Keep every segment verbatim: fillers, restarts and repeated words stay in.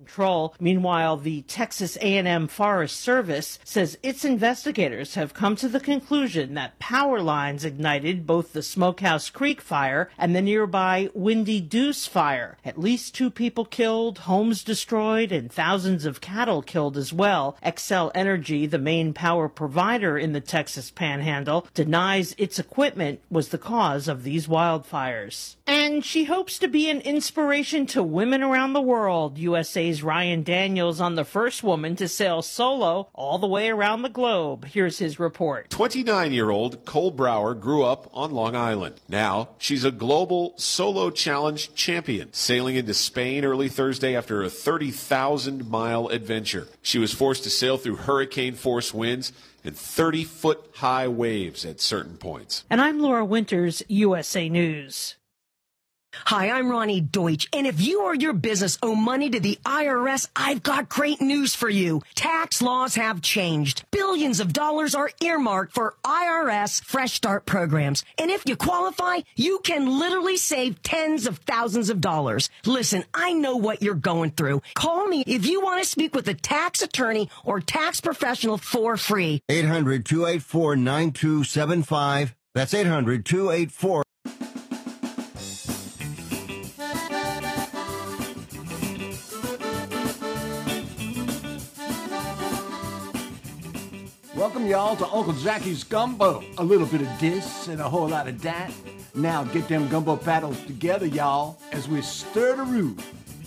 control. Meanwhile, the Texas A and M Forest Service says its investigators have come to the conclusion that power lines ignited both the Smokehouse Creek fire and the nearby Windy Deuce fire. At least two people killed, homes destroyed, and thousands of cattle killed as well. Xcel Energy, the main power provider in the Texas Panhandle, denies its equipment was the cause of these wildfires. And she hopes to be an inspiration to women around the world. U S A's Ryan Daniels on the first woman to sail solo all the way around the globe. Here's his report. twenty-nine-year-old Cole Brower grew up on Long Island. Now she's a global solo challenge champion, sailing into Spain early Thursday after a thirty thousand mile adventure. She was forced to sail through hurricane-force winds and thirty-foot high waves at certain points. And I'm Laura Winters, U S A News. Hi, I'm Ronnie Deutsch, and if you or your business owe money to the I R S, I've got great news for you. Tax laws have changed. Billions of dollars are earmarked for I R S Fresh Start programs. And if you qualify, you can literally save tens of thousands of dollars. Listen, I know what you're going through. Call me if you want to speak with a tax attorney or tax professional for free. eight hundred, two eight four, nine two seven five. That's eight hundred, two eight four. Welcome, y'all, to Uncle Jackie's Gumbo. A little bit of this and a whole lot of that. Now get them gumbo paddles together, y'all, as we stir the root.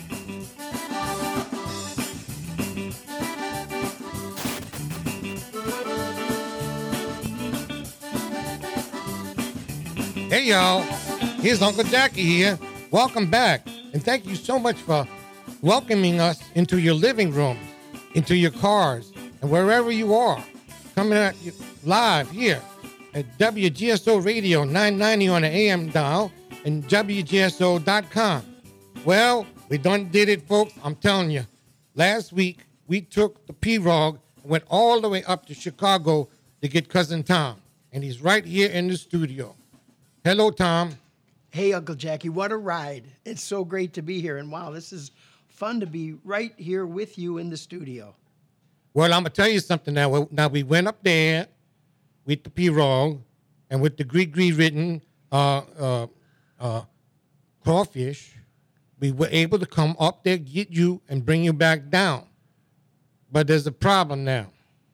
Hey, y'all. Here's Uncle Jackie here. Welcome back. And thank you so much for welcoming us into your living rooms, into your cars, and wherever you are. Coming at you live here at W G S O Radio nine ninety on the A M dial and W G S O dot com. Well, we done did it, folks. I'm telling you. Last week, we took the P-Rog and went all the way up to Chicago to get Cousin Tom. And he's right here in the studio. Hello, Tom. Hey, Uncle Jackie, what a ride. It's so great to be here. And wow, this is fun to be right here with you in the studio. Well, I'm going to tell you something now. Now, we went up there with the P-Rog and with the Gree-Gree written uh, uh, uh, crawfish. We were able to come up there, get you, and bring you back down. But there's a problem now.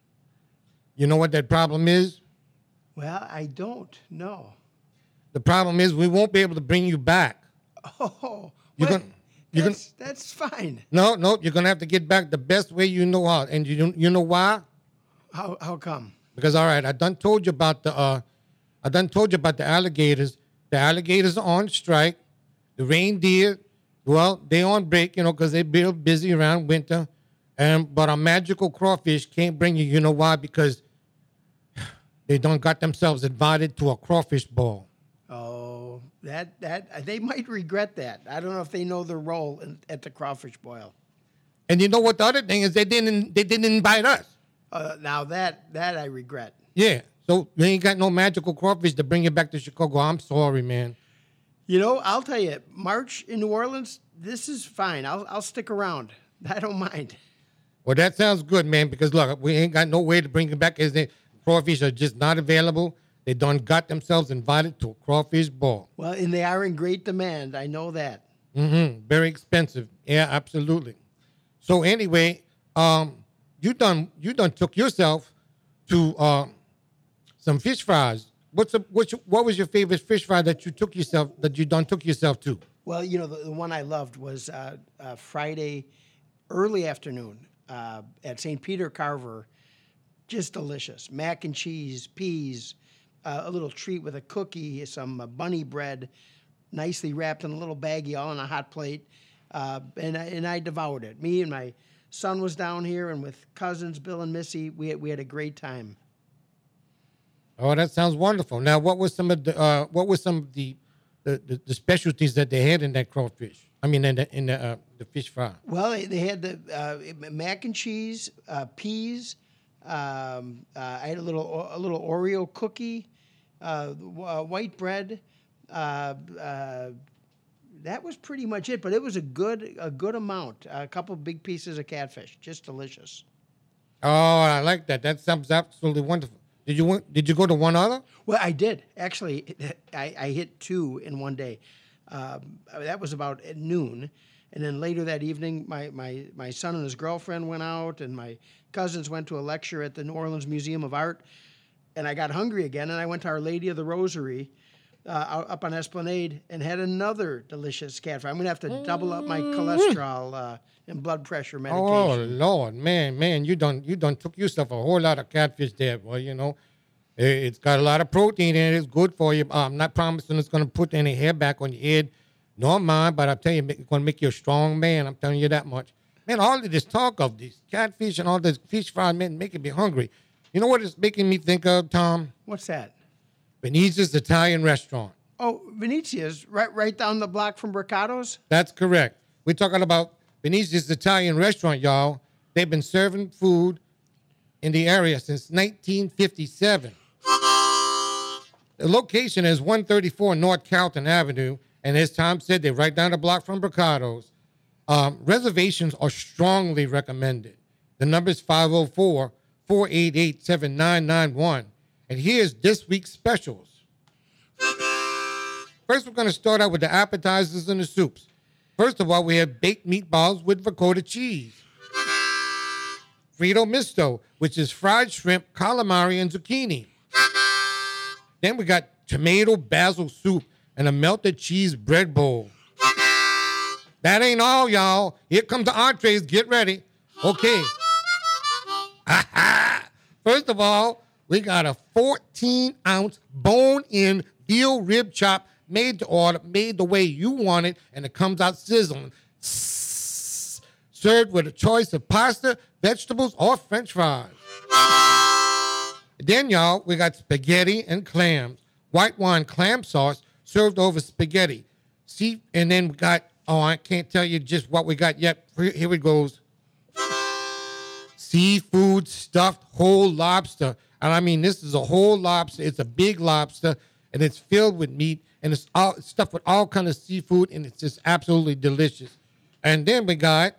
You know what that problem is? Well, I don't know. The problem is we won't be able to bring you back. Oh, you're well, gonna, you're that's, gonna, that's fine. No, no, you're going to have to get back the best way you know how. And you you know why? How how come? Because, all right, I done told you about the, uh, I done told you about the alligators. The alligators are on strike. The reindeer, well, they on break, you know, because they real busy around winter. And But our magical crawfish can't bring you. You know why? Because they done got themselves invited to a crawfish ball. Oh, that that they might regret that. I don't know if they know their role in, at the crawfish boil. And you know what the other thing is? They didn't they didn't invite us. Uh, now that that I regret. Yeah. So you ain't got no magical crawfish to bring you back to Chicago. I'm sorry, man. You know, I'll tell you, March in New Orleans, this is fine. I'll I'll stick around. I don't mind. Well, that sounds good, man, because look, we ain't got no way to bring you back. Is the crawfish are just not available. They done got themselves invited to a crawfish ball. Well, and they are in great demand. I know that. Mm-hmm. Very expensive. Yeah, absolutely. So anyway, um, you done you done took yourself to uh, some fish fries. What's a, what's your, what was your favorite fish fry that you took yourself that you done took yourself to? Well, you know, the, the one I loved was uh, uh, Friday early afternoon uh, at Saint Peter Carver. Just delicious. Mac and cheese, peas. Uh, a little treat with a cookie, some uh, bunny bread, nicely wrapped in a little baggie, all on a hot plate, uh, and I, and I devoured it. Me and my son was down here, and with cousins Bill and Missy, we had, we had a great time. Oh, that sounds wonderful. Now, what was some of the uh, what was some of the the, the the specialties that they had in that crawfish? I mean, in the in the uh, the fish fry. Well, they, they had the uh, mac and cheese, uh, peas. Um, uh, I had a little a little Oreo cookie. Uh, uh, white bread, uh, uh, that was pretty much it. But it was a good a good amount. A couple big pieces of catfish, just delicious. Oh, I like that. That sounds absolutely wonderful. Did you want, did you go to one other? Well, I did actually. I, I hit two in one day. Um, that was about at noon, and then later that evening, my, my my son and his girlfriend went out, and my cousins went to a lecture at the New Orleans Museum of Art, and I got hungry again, and I went to Our Lady of the Rosary uh, up on Esplanade and had another delicious catfish. I'm gonna have to double up my cholesterol uh, and blood pressure medication. Oh Lord, man, man, you done you done took yourself a whole lot of catfish there, boy. You know, It- it's got a lot of protein in it. It's good for you. I'm not promising it's gonna put any hair back on your head, nor mine, but I'm telling you, it's gonna make you a strong man. I'm telling you that much. Man, all of this talk of these catfish and all this fish fry, man, making me hungry. You know what it's making me think of, Tom? What's that? Venetia's Italian restaurant. Oh, Venetia's right right down the block from Bricato's. That's correct. We're talking about Venetia's Italian restaurant, y'all. They've been serving food in the area since nineteen fifty-seven. The location is one thirty-four North Carlton Avenue, and as Tom said, they're right down the block from Bricato's. Um, reservations are strongly recommended. The number is five oh four, four eight eight, seven nine nine one. And here's this week's specials. First, we're going to start out with the appetizers and the soups. First of all, we have baked meatballs with ricotta cheese. Frito misto, which is fried shrimp, calamari, and zucchini. Then we got tomato basil soup and a melted cheese bread bowl. That ain't all, y'all. Here come the entrees. Get ready. Okay. First of all, we got a fourteen ounce bone-in veal rib chop made to order, made the way you want it, and it comes out sizzling. Served with a choice of pasta, vegetables, or French fries. Then, y'all, we got spaghetti and clams. White wine clam sauce served over spaghetti. See, and then we got, oh, I can't tell you just what we got yet. Here, here it goes. Seafood stuffed whole lobster. And I mean, this is a whole lobster. It's a big lobster, and it's filled with meat, and it's all stuffed with all kind of seafood, and it's just absolutely delicious. And then we got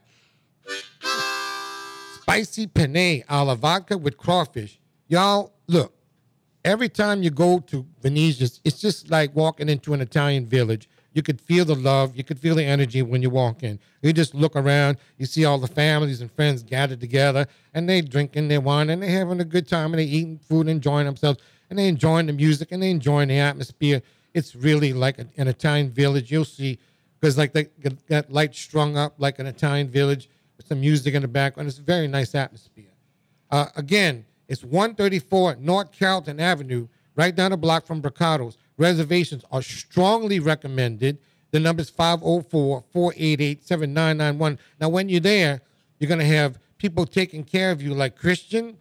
spicy penne a la vodka with crawfish. Y'all, look, every time you go to Venetia's, it's just like walking into an Italian village. You could feel the love. You could feel the energy when you walk in. You just look around. You see all the families and friends gathered together, and they drinking their wine, and they're having a good time, and they eating food and enjoying themselves, and they enjoying the music, and they enjoying the atmosphere. It's really like a, an Italian village. You'll see, because like they got, got lights strung up like an Italian village with some music in the background. It's a very nice atmosphere. Uh, again, it's one thirty-four North Carlton Avenue, right down the block from Bricato's. Reservations are strongly recommended. The number is five oh four, four eight eight, seven nine nine one. Now, when you're there, you're going to have people taking care of you like Christian,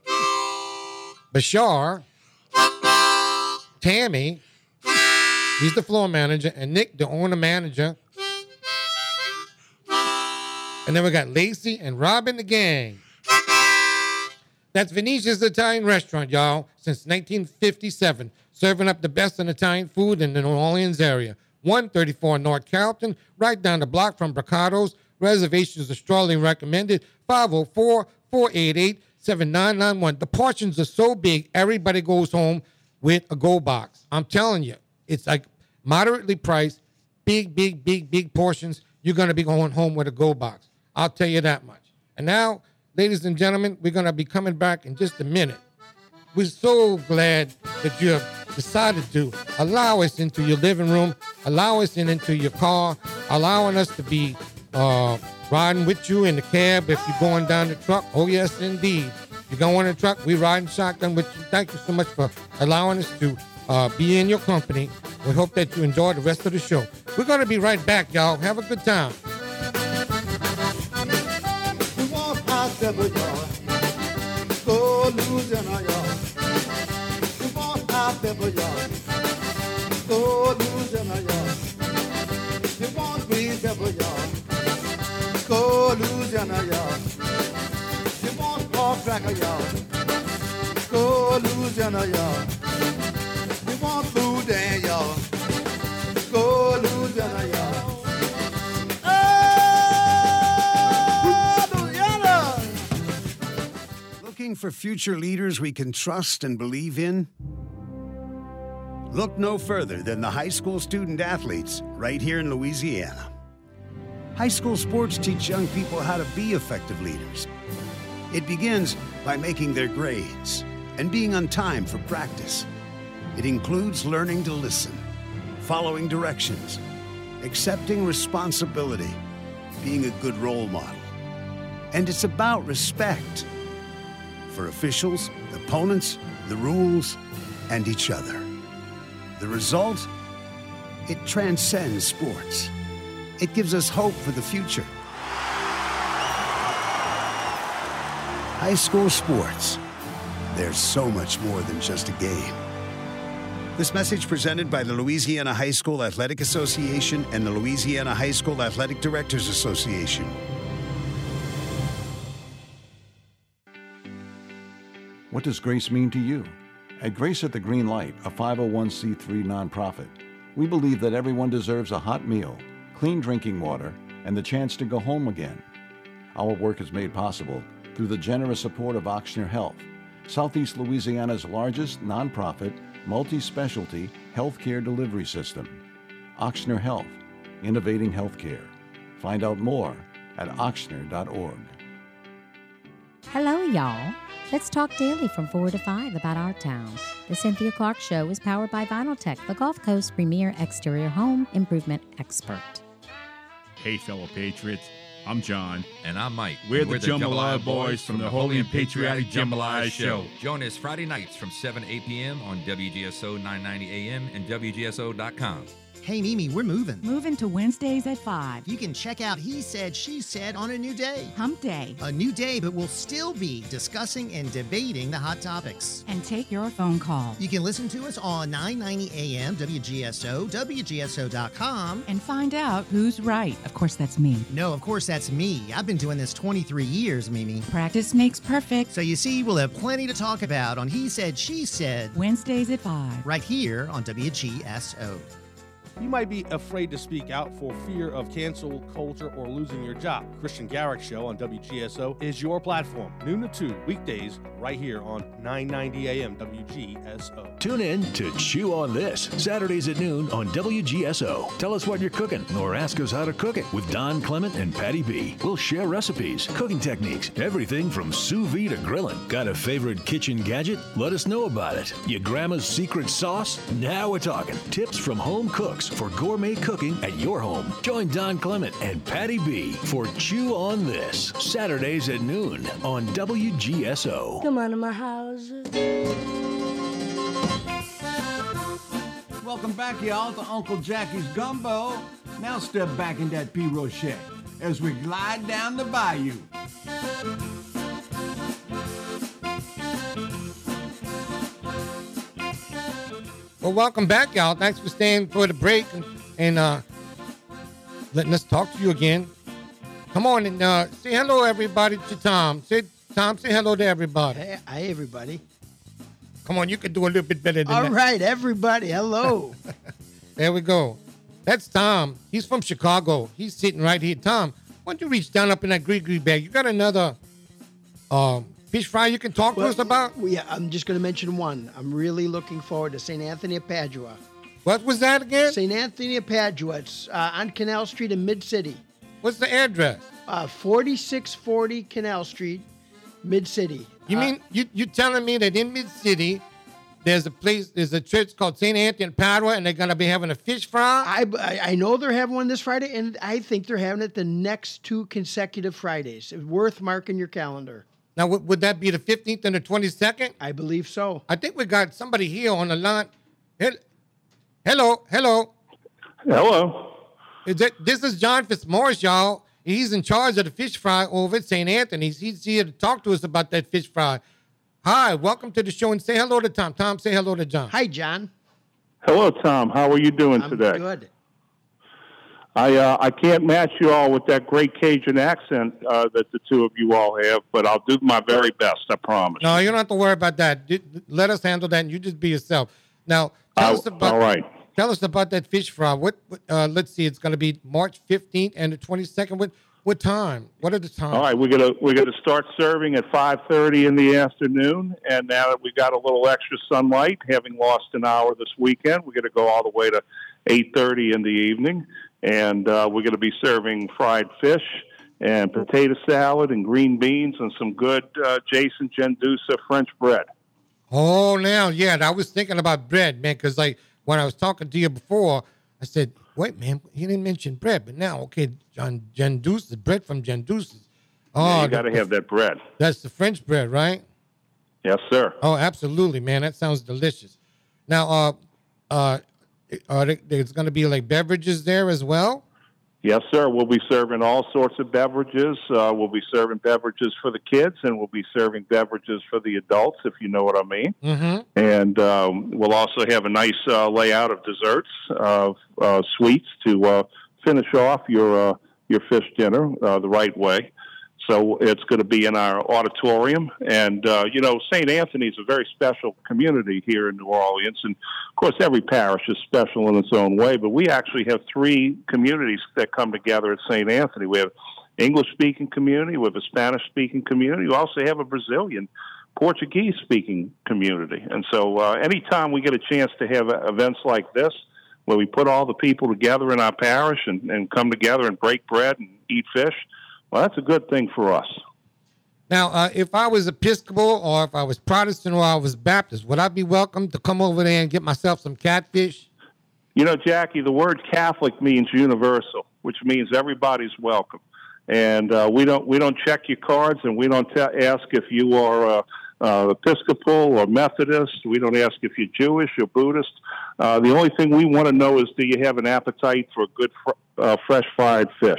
Bashar, Tammy, he's the floor manager, and Nick, the owner manager. And then we got Lacey and Robin, the gang. That's Venetia's Italian restaurant, y'all, since nineteen fifty-seven, serving up the best in Italian food in the New Orleans area. one thirty-four North Carlton, right down the block from Bricato's. Reservations are strongly recommended. five oh four, four eight eight, seven nine nine one. The portions are so big, everybody goes home with a go box. I'm telling you, it's like moderately priced, big, big, big, big portions. You're going to be going home with a go box. I'll tell you that much. And now, ladies and gentlemen, we're going to be coming back in just a minute. We're so glad that you have decided to allow us into your living room, allow us in into your car, allowing us to be uh, riding with you in the cab if you're going down the truck. Oh, yes, indeed. You're going in the truck, we're riding shotgun with you. Thank you so much for allowing us to uh, be in your company. We hope that you enjoy the rest of the show. We're going to be right back, y'all. Have a good time. Go Louisiana, y'all. We want our people, y'all. Go Louisiana, y'all. We want green pepper, y'all. Go Louisiana, y'all. We want pork cracker, y'all. Go Louisiana, y'all. We want food, and y'all. Go Louisiana, y'all. Looking for future leaders we can trust and believe in? Look no further than the high school student athletes right here in Louisiana. High school sports teach young people how to be effective leaders. It begins by making their grades and being on time for practice. It includes learning to listen, following directions, accepting responsibility, being a good role model. And it's about respect for officials, opponents, the rules, and each other. The result? It transcends sports. It gives us hope for the future. High school sports. There's so much more than just a game. This message presented by the Louisiana High School Athletic Association and the Louisiana High School Athletic Directors Association. What does Grace mean to you? At Grace at the Green Light, a five oh one c three nonprofit, we believe that everyone deserves a hot meal, clean drinking water, and the chance to go home again. Our work is made possible through the generous support of Ochsner Health, Southeast Louisiana's largest nonprofit, multi-specialty healthcare delivery system. Ochsner Health, innovating healthcare. Find out more at ochsner dot org. Hello, y'all. Let's talk daily from four to five about our town. The Cynthia Clark Show is powered by Vinyltech, the Gulf Coast premier exterior home improvement expert. Hey, fellow patriots. I'm John. And I'm Mike. We're, We're the, the Jambalaya Boys from the Holy and Patriotic Jambalaya Show. Join us Friday nights from seven to eight p.m. on W G S O nine ninety A M and W G S O dot com. Hey, Mimi, we're moving. Moving to Wednesdays at five. You can check out He Said, She Said on a new day. Hump Day. A new day, but we'll still be discussing and debating the hot topics. And take your phone call. You can listen to us on nine ninety A M, W G S O, W G S O dot com. And find out who's right. Of course, that's me. No, of course, that's me. I've been doing this twenty-three years, Mimi. Practice makes perfect. So you see, we'll have plenty to talk about on He Said, She Said. Wednesdays at five. Right here on W G S O. You might be afraid to speak out for fear of cancel culture or losing your job. Christian Garrick Show on W G S O is your platform. Noon to two, weekdays, right here on nine ninety A M W G S O. Tune in to Chew on This, Saturdays at noon on W G S O. Tell us what you're cooking or ask us how to cook it with Don Clement and Patty B. We'll share recipes, cooking techniques, everything from sous vide to grilling. Got a favorite kitchen gadget? Let us know about it. Your grandma's secret sauce? Now we're talking. Tips from home cooks for gourmet cooking at your home. Join Don Clement and Patty B for Chew on This, Saturdays at noon on W G S O. Come on to my house. Welcome back, y'all, to Uncle Jackie's Gumbo. Now step back in that P. Rochette as we glide down the bayou. Well, welcome back, y'all. Thanks for staying for the break and, and uh, letting us talk to you again. Come on and uh, say hello, everybody, to Tom. Say, Tom, say hello to everybody. Hey, hi, everybody. Come on, you can do a little bit better than All that. All right, everybody, hello. There we go. That's Tom. He's from Chicago. He's sitting right here. Tom, why don't you reach down up in that green bag? You got another um, fish fry you can talk well, to us about? Well, yeah, I'm just going to mention one. I'm really looking forward to Saint Anthony of Padua. What was that again? Saint Anthony of Padua. It's uh, on Canal Street in Mid-City. What's the address? Uh, forty-six forty Canal Street, Mid-City. You uh, mean you you telling me that in Mid-City there's a place, there's a church called Saint Anthony of Padua, and they're gonna be having a fish fry? I, I I know they're having one this Friday, and I think they're having it the next two consecutive Fridays. It's worth marking your calendar. Now, would, would that be the fifteenth and the twenty-second? I believe so. I think we got somebody here on the line. Hello, hello. Hello. Is that, this is John Fitzmaurice, y'all. He's in charge of the fish fry over at Saint Anthony's. He's here to talk to us about that fish fry. Hi, welcome to the show, and say hello to Tom. Tom, say hello to John. Hi, John. Hello, Tom. How are you doing I'm today? Good. I uh, I can't match you all with that great Cajun accent uh, that the two of you all have, but I'll do my very best, I promise. No, you don't have to worry about that. Let us handle that, and you just be yourself. Now, tell uh, us about all right. Tell us about that fish fry. What? Uh, let's see. It's going to be March fifteenth and the twenty-second. What? What time? What are the times? All right, we're gonna we're gonna start serving at five thirty in the afternoon, and now that we got a little extra sunlight, having lost an hour this weekend, we're gonna go all the way to eight thirty in the evening, and uh, we're gonna be serving fried fish and potato salad and green beans and some good uh, Jason Gendusa French bread. Oh, now, yeah, I was thinking about bread, man, because like when I was talking to you before, I said, wait, man, he didn't mention bread, but now, okay, John Gendusa, bread from Gendusa. Oh, Yeah, you got to have that bread. That's the French bread, right? Yes, sir. Oh, absolutely, man. That sounds delicious. Now, uh, uh, are there, there's going to be like beverages there as well? Yes, sir. We'll be serving all sorts of beverages. Uh, we'll be serving beverages for the kids, and we'll be serving beverages for the adults, if you know what I mean. Mm-hmm. And um, we'll also have a nice uh, layout of desserts, uh, uh, sweets to uh, finish off your uh, your fish dinner uh, the right way. So it's going to be in our auditorium. And, uh, you know, Saint Anthony is a very special community here in New Orleans. And, of course, every parish is special in its own way. But we actually have three communities that come together at Saint Anthony. We have English-speaking community. We have a Spanish-speaking community. We also have a Brazilian, Portuguese-speaking community. And so uh, anytime we get a chance to have uh, events like this, where we put all the people together in our parish and, and come together and break bread and eat fish, well, that's a good thing for us. Now, uh, if I was Episcopal or if I was Protestant or I was Baptist, would I be welcome to come over there and get myself some catfish? You know, Jackie, the word Catholic means universal, which means everybody's welcome. And uh, we don't we don't check your cards, and we don't te- ask if you are uh, uh, Episcopal or Methodist. We don't ask if you're Jewish or Buddhist. Uh, the only thing we want to know is, do you have an appetite for good fr- uh, fresh fried fish?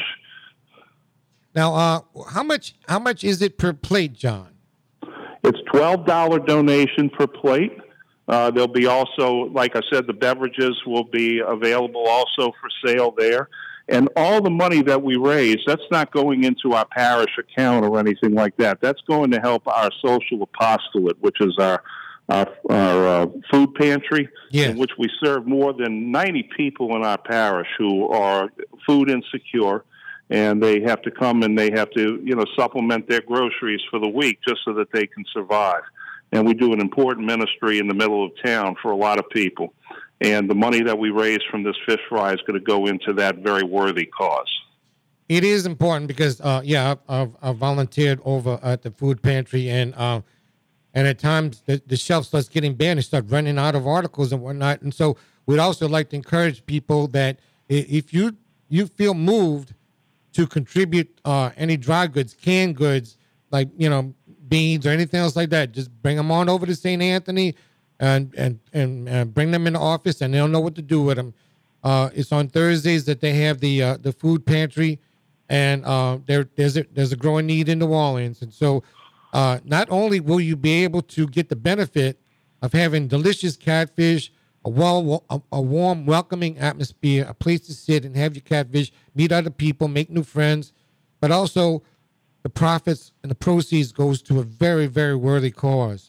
Now, uh, how much how much is it per plate, John? It's twelve dollars donation per plate. Uh, there'll be also, like I said, the beverages will be available also for sale there. And all the money that we raise, that's not going into our parish account or anything like that. That's going to help our social apostolate, which is our our, our uh, food pantry, yes. in which we serve more than ninety people in our parish who are food insecure. And they have to come and they have to, you know, supplement their groceries for the week just so that they can survive. And we do an important ministry in the middle of town for a lot of people. And the money that we raise from this fish fry is going to go into that very worthy cause. It is important because, uh, yeah, I've, I've, I've volunteered over at the food pantry, and uh, and at times the, the shelf starts getting bare and start running out of articles and whatnot. And so we'd also like to encourage people that if you you feel moved to contribute uh, any dry goods, canned goods, like, you know, beans or anything else like that, just bring them on over to Saint Anthony and and and uh, bring them in the office, and they'll know what to do with them. Uh, it's on Thursdays that they have the uh, the food pantry, and uh, there there's a there's a growing need in New Orleans, and so uh, not only will you be able to get the benefit of having delicious catfish, a well a, a warm, welcoming atmosphere, a place to sit and have your catfish, meet other people, make new friends, but also the profits and the proceeds goes to a very, very worthy cause.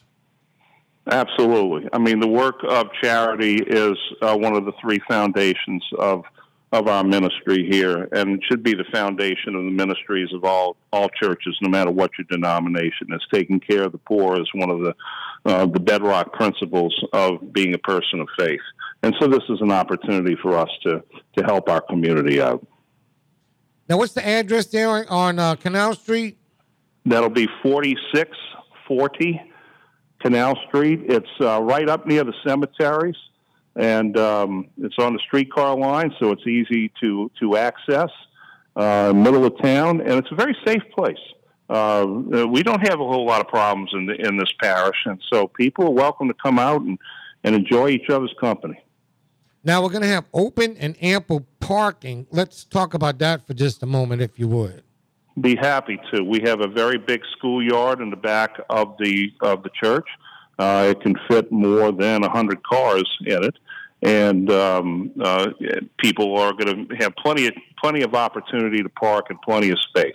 Absolutely. I mean, the work of charity is uh, one of the three foundations of of our ministry here, and it should be the foundation of the ministries of all all churches, no matter what your denomination is. Taking care of the poor is one of the uh, the bedrock principles of being a person of faith. And so this is an opportunity for us to to help our community out. Now, what's the address there on, on uh, Canal Street? That'll be forty-six forty Canal Street. It's uh, right up near the cemeteries, and um, it's on the streetcar line, so it's easy to to access. Uh, middle of town, and it's a very safe place. Uh, we don't have a whole lot of problems in the, in this parish, and so people are welcome to come out and, and enjoy each other's company. Now we're going to have open and ample parking. Let's talk about that for just a moment, if you would. Be happy to. We have a very big schoolyard in the back of the of the church. Uh, it can fit more than a hundred cars in it, and um, uh, people are going to have plenty of plenty of opportunity to park and plenty of space.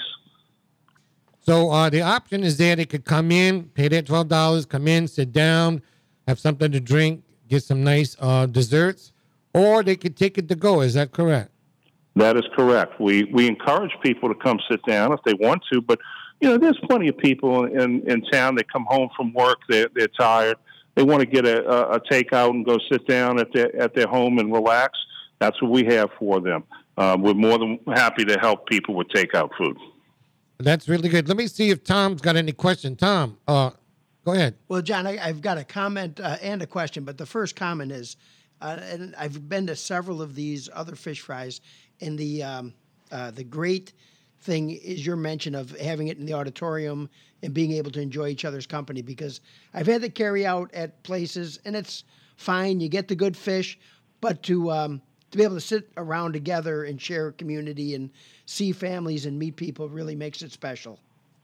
So uh, the option is there. They could come in, pay their twelve dollars, come in, sit down, have something to drink, get some nice uh, desserts, or they could take it to go. Is that correct? That is correct. We we encourage people to come sit down if they want to, but you know, there's plenty of people in, in town. They come home from work, they're, they're tired. They want to get a, a, a takeout and go sit down at their at their home and relax. That's what we have for them. Uh, we're more than happy to help people with takeout food. That's really good. Let me see if Tom's got any question. Tom, uh, go ahead. Well, John, I, I've got a comment uh, and a question, but the first comment is, uh, and I've been to several of these other fish fries, and the um, uh, the great thing is your mention of having it in the auditorium and being able to enjoy each other's company, because I've had to carry out at places, and it's fine. You get the good fish, but to um, to be able to sit around together and share a community and see families and meet people really makes it special.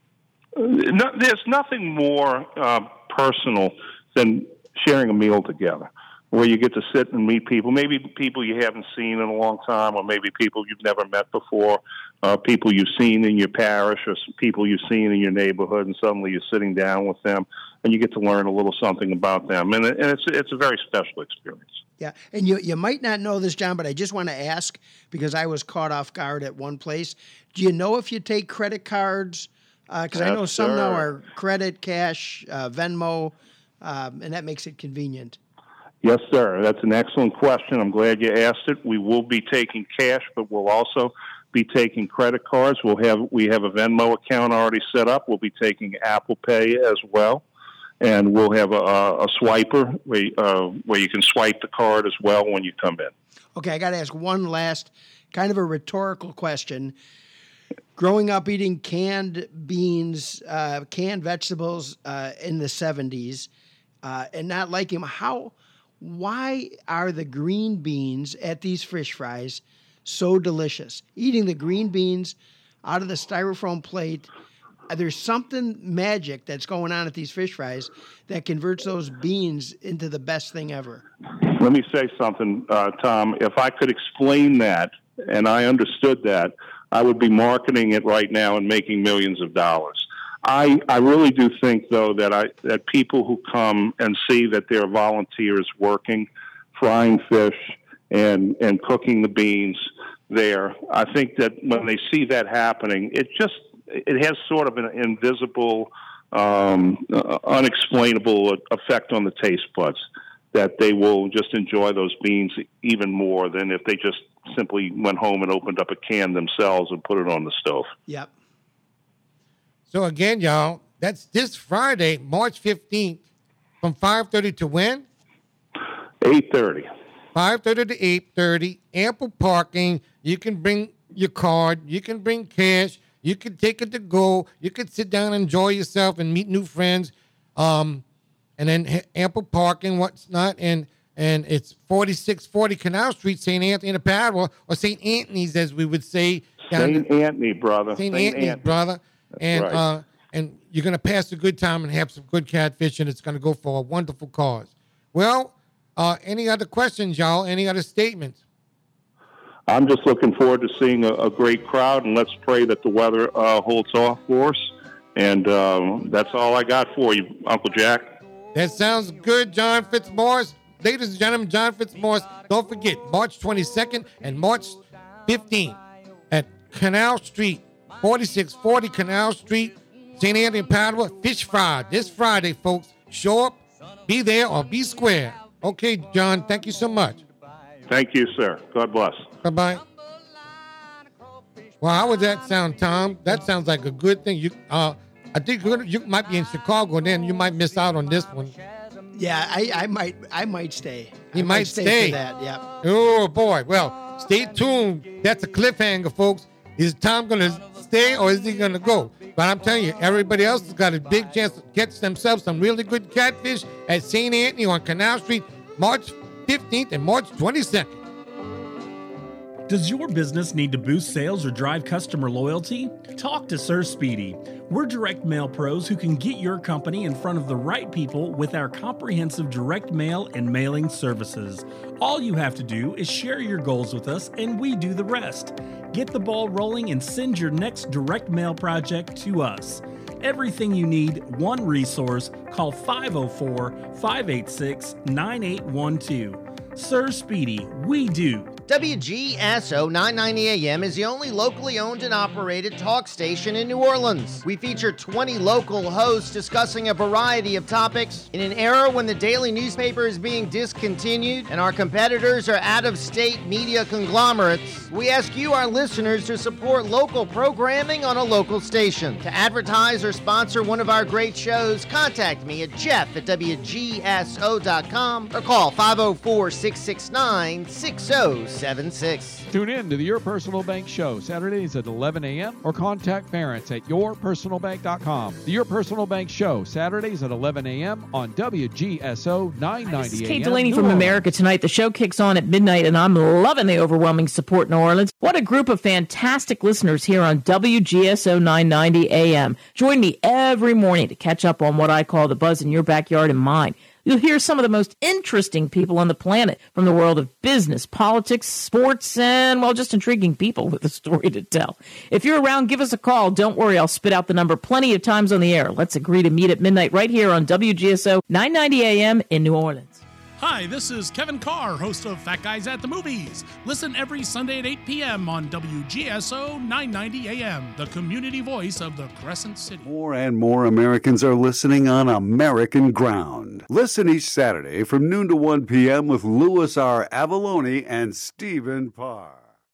No, there's nothing more uh, personal than sharing a meal together, where you get to sit and meet people, maybe people you haven't seen in a long time, or maybe people you've never met before, uh, people you've seen in your parish, or people you've seen in your neighborhood, and suddenly you're sitting down with them, and you get to learn a little something about them, and, and it's it's a very special experience. Yeah, and you you might not know this, John, but I just want to ask, because I was caught off guard at one place. Do you know if you take credit cards? Because uh, I know Yes, some sir. now are credit, cash, uh, Venmo, um, and that makes it convenient. Yes, sir. That's an excellent question. I'm glad you asked it. We will be taking cash, but we'll also be taking credit cards. We'll have we have a Venmo account already set up. We'll be taking Apple Pay as well, and we'll have a, a swiper where uh, where you can swipe the card as well when you come in. Okay, I got to ask one last kind of a rhetorical question. Growing up eating canned beans, uh, canned vegetables uh, in the seventies, uh, and not liking them, how, why are the green beans at these fish fries so delicious? Eating the green beans out of the styrofoam plate, uh, there's something magic that's going on at these fish fries that converts those beans into the best thing ever. Let me say something, uh, Tom. If I could explain that and I understood that, I would be marketing it right now and making millions of dollars. I, I really do think, though, that I that people who come and see that there are volunteers working, frying fish and and cooking the beans there, I think that when they see that happening, it just it has sort of an invisible, um, uh, unexplainable effect on the taste buds, that they will just enjoy those beans even more than if they just simply went home and opened up a can themselves and put it on the stove. Yep. So again, y'all, that's this Friday, March fifteenth, from five thirty to when? eight thirty. five thirty to eight thirty. Ample parking. You can bring your card. You can bring cash. You can take it to go. You can sit down and enjoy yourself and meet new friends. Um, and then ha- ample parking, what's not. And and it's forty-six forty Canal Street, Saint Anthony of Padua, or Saint Anthony's, as we would say. Saint Anthony, brother. Saint Saint Anthony's, Anthony. brother. That's and right. uh, and you're going to pass a good time and have some good catfish, and it's going to go for a wonderful cause. Well, uh, any other questions, y'all? Any other statements? I'm just looking forward to seeing a, a great crowd, and let's pray that the weather uh, holds off for us. And um, that's all I got for you, Uncle Jack. That sounds good, John Fitzmaurice. Ladies and gentlemen, John Fitzmaurice. Don't forget, March twenty-second and March fifteenth at Canal Street, forty-six forty Canal Street, Saint Anthony, Padua, Fish Fry. This Friday, folks. Show up, be there, or be square. Okay, John, thank you so much. Thank you, sir. God bless. Bye-bye. Well, how would that sound, Tom? That sounds like a good thing. You, uh, I think you're gonna, you might be in Chicago, and then you might miss out on this one. Yeah, I, I might I might stay. He I might stay. stay. For that, yeah. Oh, boy. Well, stay tuned. That's a cliffhanger, folks. Is Tom going to stay or is he going to go? But I'm telling you, everybody else has got a big chance to catch themselves some really good catfish at Saint Anthony on Canal Street, March fifteenth and March twenty-second. Does your business need to boost sales or drive customer loyalty? Talk to Sir Speedy. We're direct mail pros who can get your company in front of the right people with our comprehensive direct mail and mailing services. All you have to do is share your goals with us and we do the rest. Get the ball rolling and send your next direct mail project to us. Everything you need, one resource. Call five oh four, five eight six, nine eight one two. Sir Speedy, we do. W G S O nine ninety A M is the only locally owned and operated talk station in New Orleans. We feature twenty local hosts discussing a variety of topics. In an era when the daily newspaper is being discontinued and our competitors are out-of-state media conglomerates, we ask you, our listeners, to support local programming on a local station. To advertise or sponsor one of our great shows, contact me at jeff at W G S O dot com or call five oh four, six six nine, six oh seven six. Tune in to the Your Personal Bank Show, Saturdays at eleven a.m. or contact Ference at your personal bank dot com. The Your Personal Bank Show, Saturdays at eleven a.m. on W G S O nine ninety A M. This is Kate Delaney from America Tonight. The show kicks on at midnight, and I'm loving the overwhelming support in New Orleans. What a group of fantastic listeners here on W G S O nine ninety A M. Join me every morning to catch up on what I call the buzz in your backyard and mine. You'll hear some of the most interesting people on the planet from the world of business, politics, sports, and, well, just intriguing people with a story to tell. If you're around, give us a call. Don't worry, I'll spit out the number plenty of times on the air. Let's agree to meet at midnight right here on W G S O nine ninety A M in New Orleans. Hi, this is Kevin Carr, host of Fat Guys at the Movies. Listen every Sunday at eight p.m. on W G S O nine ninety A M, the community voice of the Crescent City. More and more Americans are listening on American ground. Listen each Saturday from noon to one p.m. with Louis R. Avalone and Stephen Parr.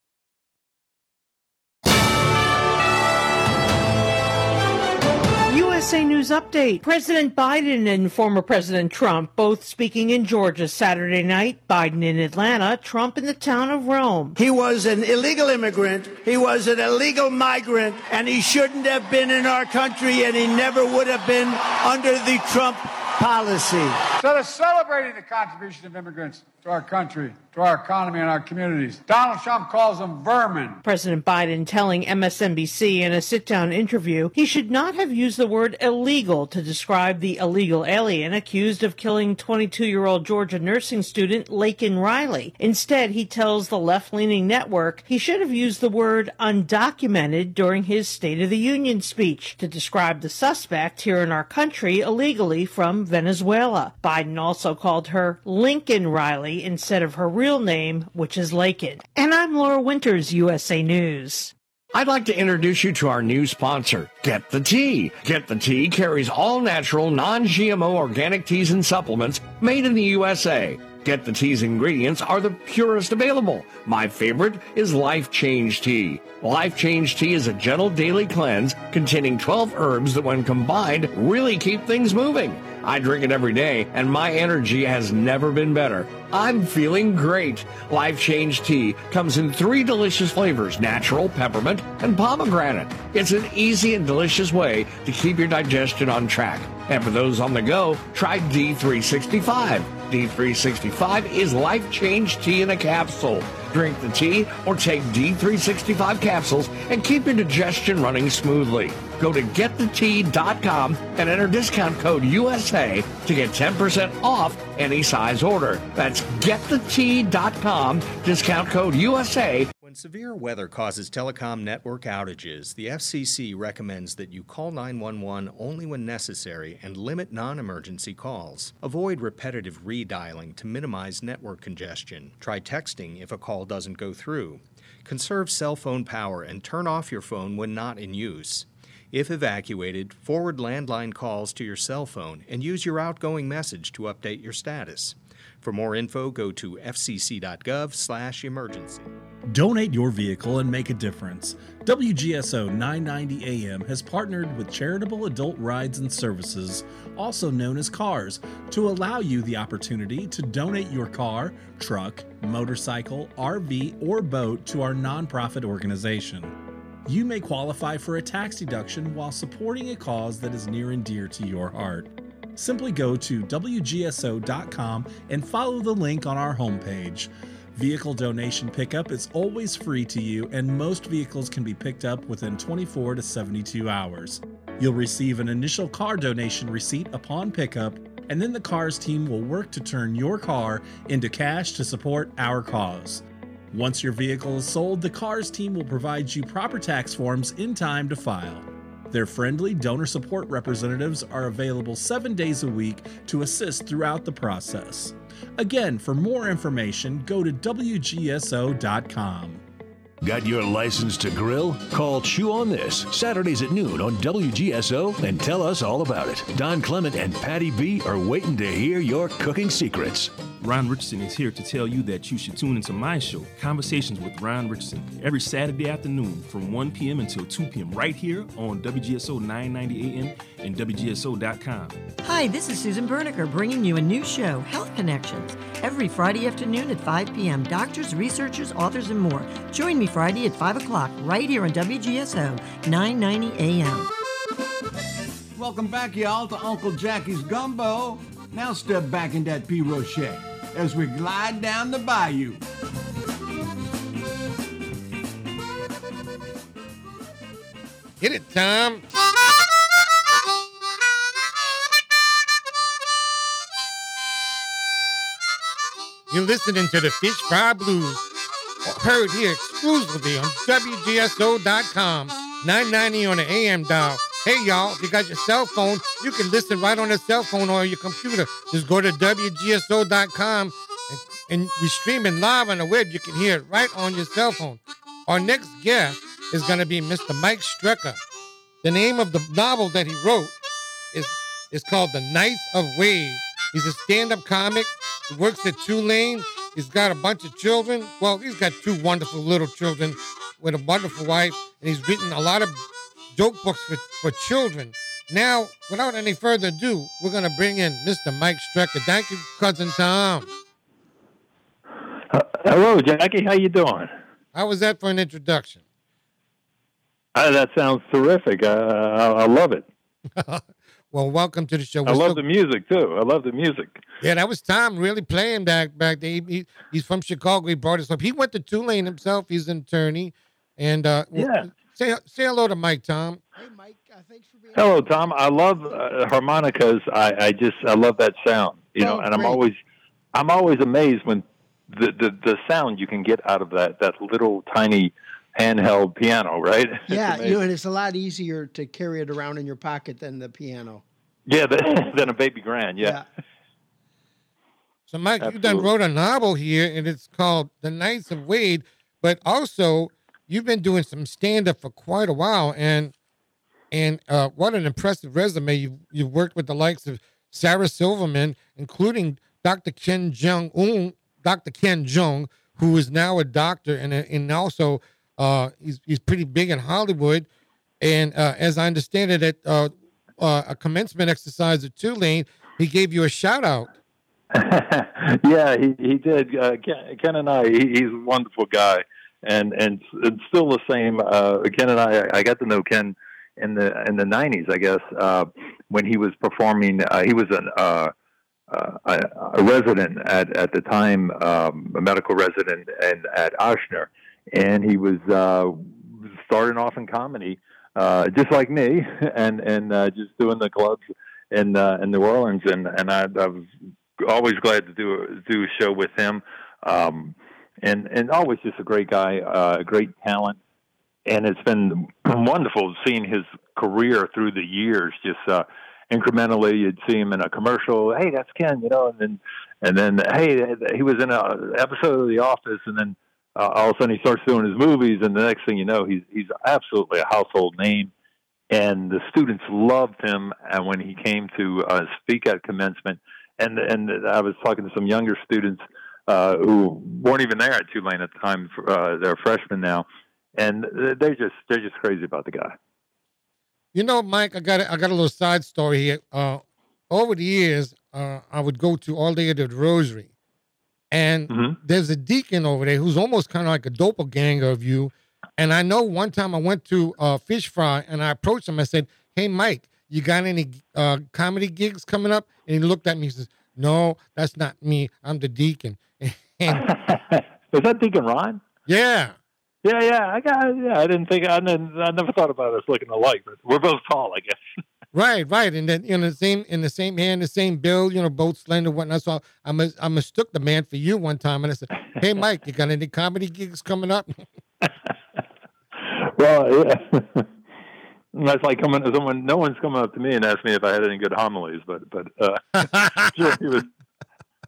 U S A News Update. President Biden and former President Trump both speaking in Georgia Saturday night. Biden in Atlanta, Trump in the town of Rome. He was an illegal immigrant. He was an illegal migrant, and he shouldn't have been in our country, and he never would have been under the Trump policy. So they're celebrating the contribution of immigrants to our country, to our economy and our communities. Donald Trump calls them vermin. President Biden telling M S N B C in a sit-down interview he should not have used the word illegal to describe the illegal alien accused of killing twenty-two-year-old Georgia nursing student Laken Riley. Instead, he tells the left-leaning network he should have used the word undocumented during his State of the Union speech to describe the suspect here in our country illegally from Venezuela. Biden also called her Lincoln Riley instead of her real name, which is Laken. And I'm Laura Winters, U S A News. I'd like to introduce you to our new sponsor, Get the Tea. Get the Tea carries all natural, non-G M O organic teas and supplements made in the U S A. Get the Tea's ingredients are the purest available. My favorite is Life Change Tea. Life Change Tea is a gentle daily cleanse containing twelve herbs that when combined really keep things moving. I drink it every day, and my energy has never been better. I'm feeling great. Life Change Tea comes in three delicious flavors, natural, peppermint, and pomegranate. It's an easy and delicious way to keep your digestion on track. And for those on the go, try D three sixty-five. D three sixty-five is Life Change Tea in a capsule. Drink the tea or take D three sixty-five capsules and keep your digestion running smoothly. Go to get the tea dot com and enter discount code U S A to get ten percent off any size order. That's get the tea dot com, discount code U S A. When severe weather causes telecom network outages, the F C C recommends that you call nine one one only when necessary and limit non-emergency calls. Avoid repetitive redialing to minimize network congestion. Try texting if a call doesn't go through. Conserve cell phone power and turn off your phone when not in use. If evacuated, forward landline calls to your cell phone and use your outgoing message to update your status. For more info, go to f c c dot gov slash emergency. Donate your vehicle and make a difference. W G S O nine ninety A M has partnered with Charitable Adult Rides and Services, also known as CARS, to allow you the opportunity to donate your car, truck, motorcycle, R V, or boat to our nonprofit organization. You may qualify for a tax deduction while supporting a cause that is near and dear to your heart. Simply go to W G S O dot com and follow the link on our homepage. Vehicle donation pickup is always free to you, and most vehicles can be picked up within twenty-four to seventy-two hours. You'll receive an initial car donation receipt upon pickup, and then the CARS team will work to turn your car into cash to support our cause. Once your vehicle is sold, the CARS team will provide you proper tax forms in time to file. Their friendly donor support representatives are available seven days a week to assist throughout the process. Again, for more information, go to W G S O dot com. Got your license to grill? Call Chew on This, Saturdays at noon on W G S O, and tell us all about it. Don Clement and Patty B are waiting to hear your cooking secrets. Ron Richardson is here to tell you that you should tune into my show, Conversations with Ron Richardson, every Saturday afternoon from one p.m. until two p.m. right here on W G S O nine ninety A M and W G S O dot com. Hi, this is Susan Berniker bringing you a new show, Health Connections, every Friday afternoon at five p.m. Doctors, researchers, authors, and more. Join me Friday at five o'clock right here on W G S O nine ninety A M. Welcome back, y'all, to Uncle Jackie's Gumbo. Now step back in that P. Rocher as we glide down the bayou. Get it, Tom. You're listening to the Fish Fry Blues, heard here exclusively on W G S O dot com, nine ninety on the A M dial. Hey, y'all, if you got your cell phone, you can listen right on the cell phone or your computer. Just go to W G S O dot com and, and we're streaming live on the web. You can hear it right on your cell phone. Our next guest is going to be Mister Mike Strecker. The name of the novel that he wrote is, is called The Knights of Wade. He's a stand-up comic. He works at Tulane. He's got a bunch of children. Well, he's got two wonderful little children with a wonderful wife, and he's written a lot of joke books for, for children. Now, without any further ado, we're going to bring in Mister Mike Strecker. Thank you, Cousin Tom. Uh, hello, Jackie. How you doing? How was that for an introduction? Uh, that sounds terrific. Uh, I, I love it. Well, welcome to the show. We're I love still... the music, too. I love the music. Yeah, that was Tom really playing back back there. He, he, he's from Chicago. He brought us up. He went to Tulane himself. He's an attorney. And uh, yeah. Say say hello to Mike, Tom. Hey, Mike. Uh, thanks for being Hello, Tom. I love uh, harmonicas. I, I just I love that sound. You know, Oh, and I'm great. always I'm always amazed when the, the, the sound you can get out of that that little tiny handheld piano, right? It's Yeah, amazing. you know, and it's a lot easier to carry it around in your pocket than the piano. Yeah, the, than a baby grand. Yeah. So, Mike, you Absolutely. done wrote a novel here, and it's called The Knights of Wade. But also, you've been doing some stand-up for quite a while, and and uh, what an impressive resume. You've, you've worked with the likes of Sarah Silverman, including Doctor Ken Jong-un, Doctor Ken Jong, who is now a doctor, and and also uh, he's he's pretty big in Hollywood. And uh, as I understand it, at uh, uh, a commencement exercise at Tulane, he gave you a shout-out. Yeah, he he did. Uh, Ken, Ken and I, he, he's a wonderful guy, and and it's still the same. Uh, Ken and I, I got to know Ken in the in the nineties, I guess, uh, when he was performing. Uh, he was an uh, uh, a, a resident at at the time, um, a medical resident, and at Ochsner, and he was uh, starting off in comedy, uh, just like me, and and uh, just doing the clubs in uh, in New Orleans, and and I, I was always glad to do a, do a show with him, um, and and always just a great guy, uh, a great talent, and it's been wonderful seeing his career through the years. Just uh, incrementally, you'd see him in a commercial. Hey, that's Ken, you know, and then and then hey, he was in an episode of The Office, and then uh, all of a sudden he starts doing his movies, and the next thing you know, he's he's absolutely a household name. And the students loved him, and when he came to uh, speak at commencement. And and I was talking to some younger students uh, who weren't even there at Tulane at the time. Uh, they're freshmen now, and they're just they're just crazy about the guy. You know, Mike, I got a, I got a little side story here. Uh, over the years, uh, I would go to All Day at the Rosary, and Mm-hmm. there's a deacon over there who's almost kind of like a doppelganger of you. And I know one time I went to uh, Fish Fry, and I approached him. I said, "Hey, Mike, you got any uh, comedy gigs coming up?" And he looked at me. He says, "No, that's not me. I'm the deacon." And, Is that Deacon Ron? yeah. Yeah, yeah. I got. Yeah, I didn't think. I, didn't, I never thought about us looking alike, but we're both tall, I guess. Right, right, and then in the same in the same hand, the same build, you know, both slender, whatnot. So I mis- I mistook the man for you one time, and I said, "Hey, Mike, you got any comedy gigs coming up?" Well, yeah. That's like coming. Someone, no one's coming up to me and asked me if I had any good homilies, but but uh, sure he was.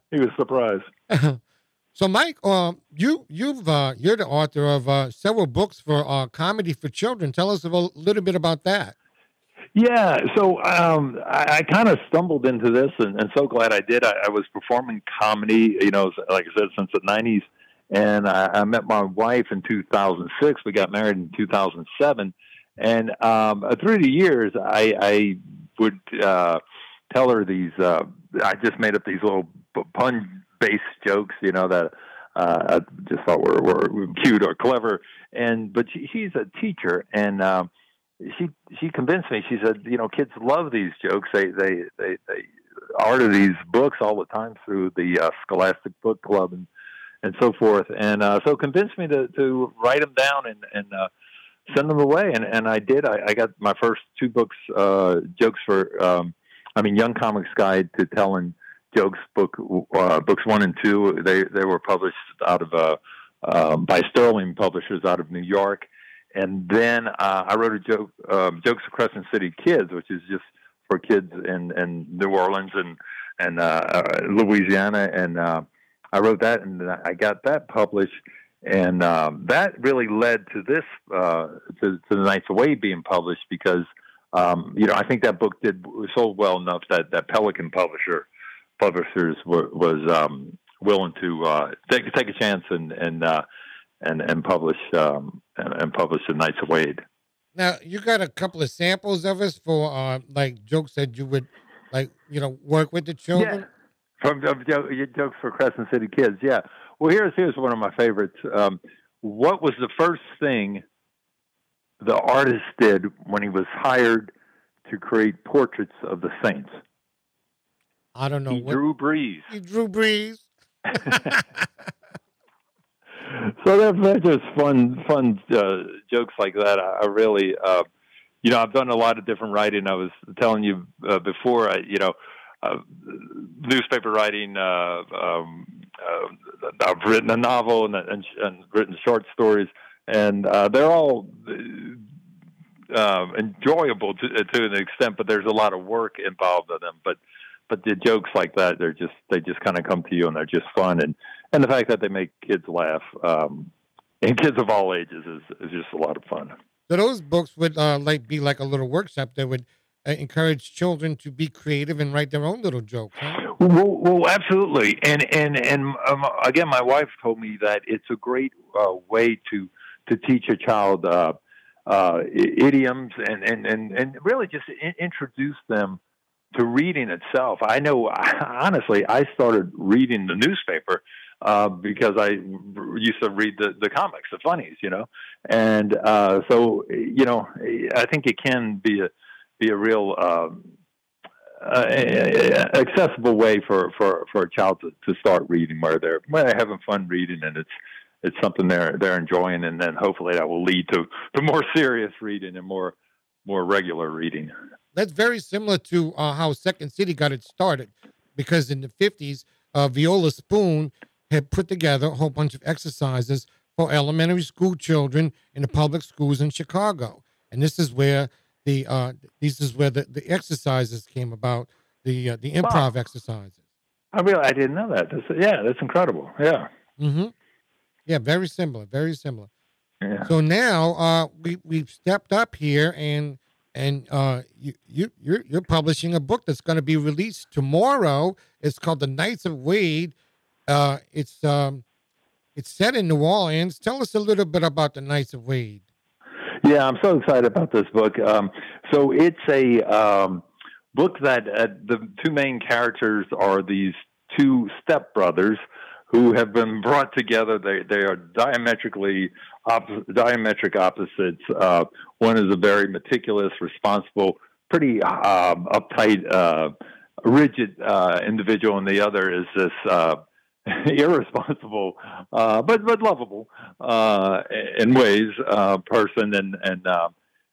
he was surprised. So, Mike, um, you you've uh, you're the author of uh, several books for uh, comedy for children. Tell us a little bit about that. Yeah, so um, I, I kind of stumbled into this, and, and so glad I did. I, I was performing comedy, you know, like I said, since the nineties, and I, I met my wife in two thousand six. We got married in two thousand seven, and um, through the years, I, I would uh, tell her these. Uh, I just made up these little pun-based jokes, you know, that uh, I just thought were, were cute or clever. And but she, she's a teacher, and um, she she convinced me. She said, you know, kids love these jokes. They they they, they order these books all the time through the uh, Scholastic Book Club and and so forth. And uh, so convinced me to to write them down and and uh, send them away. And and I did. I, I got my first two books, uh, jokes for. Um, I mean, Young Comics Guide to Telling Jokes, book uh, books one and two. They they were published out of uh, uh, by Sterling Publishers out of New York, and then uh, I wrote a joke, um, Jokes of Crescent City Kids, which is just for kids in, in New Orleans and and uh, Louisiana, and uh, I wrote that, and I got that published, and um, that really led to this uh, to, to the Knights of Wade being published because. Um, you know, I think that book did sold well enough that, that Pelican publisher publishers were, was um, willing to uh, take take a chance and and uh, and and publish um, and, and publish the Knights of Wade. Now you got a couple of samples of us for uh, like jokes that you would like you know work with the children. Yeah. From uh, jokes for Crescent City Kids. Yeah. Well, here's here's one of my favorites. Um, what was the first thing the artist did when he was hired to create portraits of the saints? I don't know. He what, drew Breeze. He drew Breeze. So they're, they're just fun, fun uh, jokes like that. I, I really, uh, you know, I've done a lot of different writing. I was telling you uh, before, I, you know, uh, newspaper writing. Uh, um, uh, I've written a novel and, and, and written short stories. And uh, they're all uh, enjoyable to, to an extent, but there's a lot of work involved in them. But but the jokes like that, they're just they just kind of come to you, and they're just fun. And, and the fact that they make kids laugh, um, and kids of all ages, is, is just a lot of fun. So those books would uh, like be like a little workshop that would uh, encourage children to be creative and write their own little jokes. Huh? Well, well, absolutely. And and and um, again, my wife told me that it's a great uh, way to. to teach a child uh, uh, idioms and, and, and, and really just in, introduce them to reading itself. I know, honestly, I started reading the newspaper uh, because I used to read the, the comics, the funnies, you know. And uh, so, you know, I think it can be a, be a real um, uh, accessible way for, for, for a child to, to start reading where they're, where they're having fun reading, and it's, it's something they're they're enjoying, and then hopefully that will lead to, to more serious reading and more more regular reading. That's very similar to uh, how Second City got it started, because in the fifties, uh, Viola Spoon had put together a whole bunch of exercises for elementary school children in the public schools in Chicago, and this is where the uh, this is where the, the exercises came about, the uh, the improv wow. exercises. I really I didn't know that. That's, yeah, that's incredible. Yeah. Mm-hmm. Yeah, very similar, very similar. Yeah. So now uh, we we've stepped up here, and and uh, you you you're, you're publishing a book that's going to be released tomorrow. It's called The Knights of Wade. Uh, it's um, it's set in New Orleans. Tell us a little bit about The Knights of Wade. Yeah, I'm so excited about this book. Um, so it's a um, book that uh, the two main characters are these two stepbrothers who have been brought together. They they are diametrically op- diametric opposites. Uh, one is a very meticulous, responsible, pretty um, uptight, uh, rigid uh, individual, and the other is this uh, irresponsible, uh, but but lovable uh, in ways uh, person. And and uh,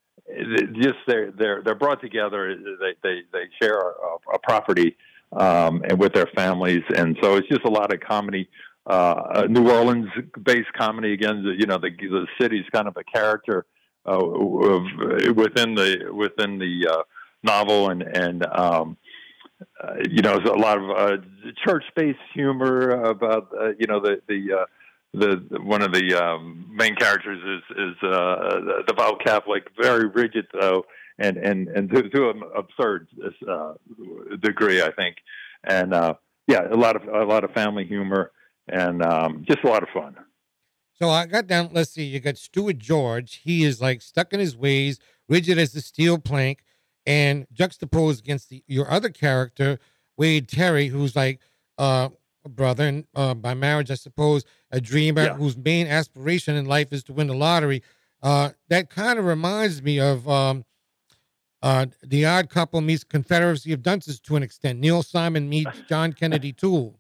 just they're they're they're brought together. They they they share a, a property. Um, and with their families, and so it's just a lot of comedy, uh, New Orleans-based comedy. Again, the, you know, the the city's kind of a character uh, of, within the within the uh, novel, and and um, uh, you know, a lot of uh, church-based humor about, uh, you know, the the, uh, the the one of the um, main characters is is uh, a devout Catholic, very rigid though, and and and to, to an absurd uh, degree, I think. And uh, yeah, a lot of a lot of family humor and um, just a lot of fun. So I got down, let's see, you got Stuart George. He is like stuck in his ways, rigid as a steel plank, and juxtaposed against the, your other character, Wade Terry, who's like uh, a brother, and uh, by marriage, I suppose, a dreamer Yeah. whose main aspiration in life is to win the lottery. Uh, that kind of reminds me of um, uh, The Odd Couple meets Confederacy of Dunces to an extent. Neil Simon meets John Kennedy Toole.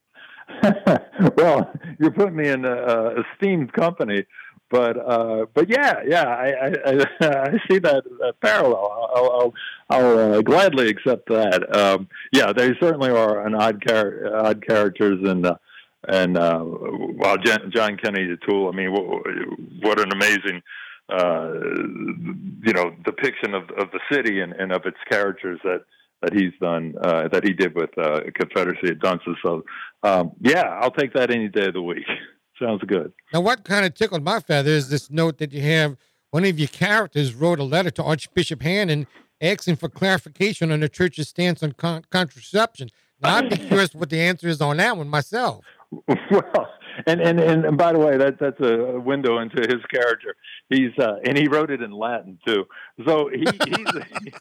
Well, you're putting me in uh, esteemed company, but uh, but yeah, yeah, I I, I, I see that, that parallel. I'll I'll, I'll uh, gladly accept that. Um, yeah, they certainly are an odd char- odd characters, and uh, and uh, well, John, John Kennedy Toole. I mean, what, what an amazing uh, you know depiction of of the city and, and of its characters that. that he's done, uh, that he did with uh, Confederacy of Dunces. So, um, yeah, I'll take that any day of the week. Sounds good. Now, what kind of tickled my feather is this note that you have, one of your characters wrote a letter to Archbishop Hannon asking for clarification on the church's stance on con- contraception. Now, I'd be curious what the answer is on that one myself. Well, and, and, and by the way, that that's a window into his character. He's uh, and he wrote it in Latin, too. So he, he's...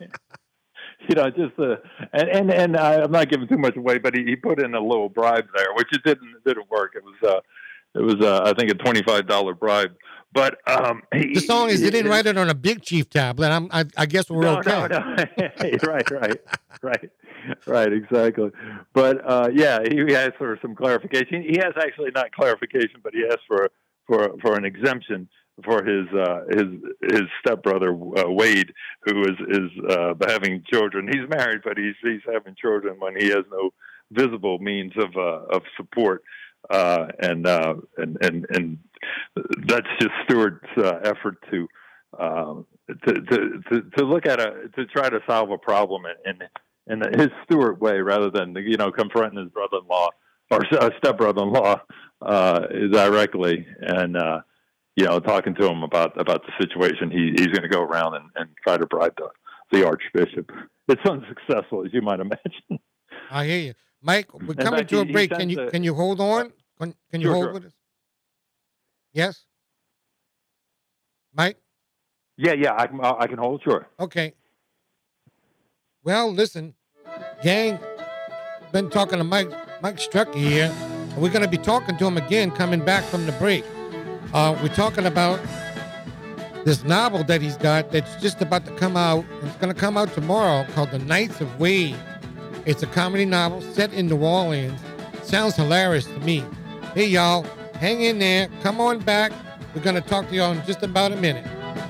You know, just uh, and and and I'm not giving too much away, but he, he put in a little bribe there, which it didn't didn't work. It was uh, it was uh, I think a twenty-five dollar bribe. But um, he, The song is, he, they didn't write it on a Big Chief tablet. I'm, I, I guess we're no, okay. No, no, right, right, right, right, exactly. But uh, yeah, he asked for some clarification. He has actually not clarification, but he asked for for for an exemption for his uh, his his stepbrother uh, Wade, who is is uh, having children. He's married, but he's he's having children when he has no visible means of uh, of support, uh, and, uh, and and and that's just Stuart's uh, effort to, uh, to to to to look at a to try to solve a problem in in his Stuart way, rather than you know confronting his brother-in-law or uh, stepbrother-in-law uh, directly and. Uh, You know, talking to him about about the situation, he he's going to go around and, and try to bribe the, the archbishop. It's unsuccessful, as you might imagine. I hear you, Mike. We're In coming fact, to a he- he break. sent Can you a- can you hold on? Can, can you Sure, hold sure. with us? Yes, Mike. Yeah, yeah, I can I can hold, sure. Okay. Well, listen, gang. Been talking to Mike Mike Strucker here, and we're going to be talking to him again coming back from the break. Uh, we're talking about this novel that he's got that's just about to come out. It's going to come out tomorrow, called The Knights of Wade. It's a comedy novel set in New Orleans. Sounds hilarious to me. Hey, y'all, hang in there. Come on back. We're going to talk to y'all in just about a minute.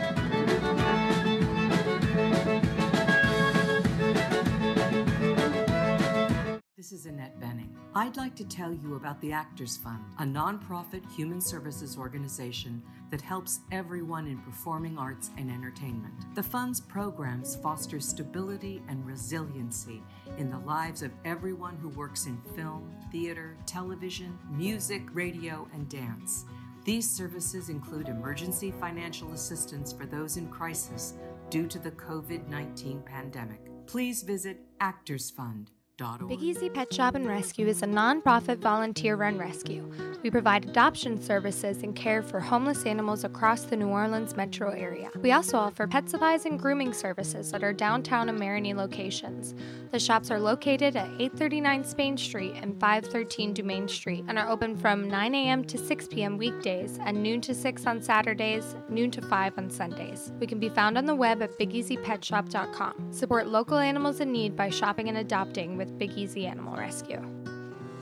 This is Annette Benning. I'd like to tell you about the Actors Fund, a nonprofit human services organization that helps everyone in performing arts and entertainment. The fund's programs foster stability and resiliency in the lives of everyone who works in film, theater, television, music, radio, and dance. These services include emergency financial assistance for those in crisis due to the covid nineteen pandemic. Please visit actors fund dot org. Big Easy Pet Shop and Rescue is a nonprofit volunteer-run rescue. We provide adoption services and care for homeless animals across the New Orleans metro area. We also offer pet supplies and grooming services at our downtown and Marigny locations. The shops are located at eight thirty-nine Spain Street and five thirteen Dumaine Street and are open from nine a.m. to six p.m. weekdays and noon to six on Saturdays, noon to five on Sundays. We can be found on the web at big easy pet shop dot com. Support local animals in need by shopping and adopting with Big Easy Animal Rescue.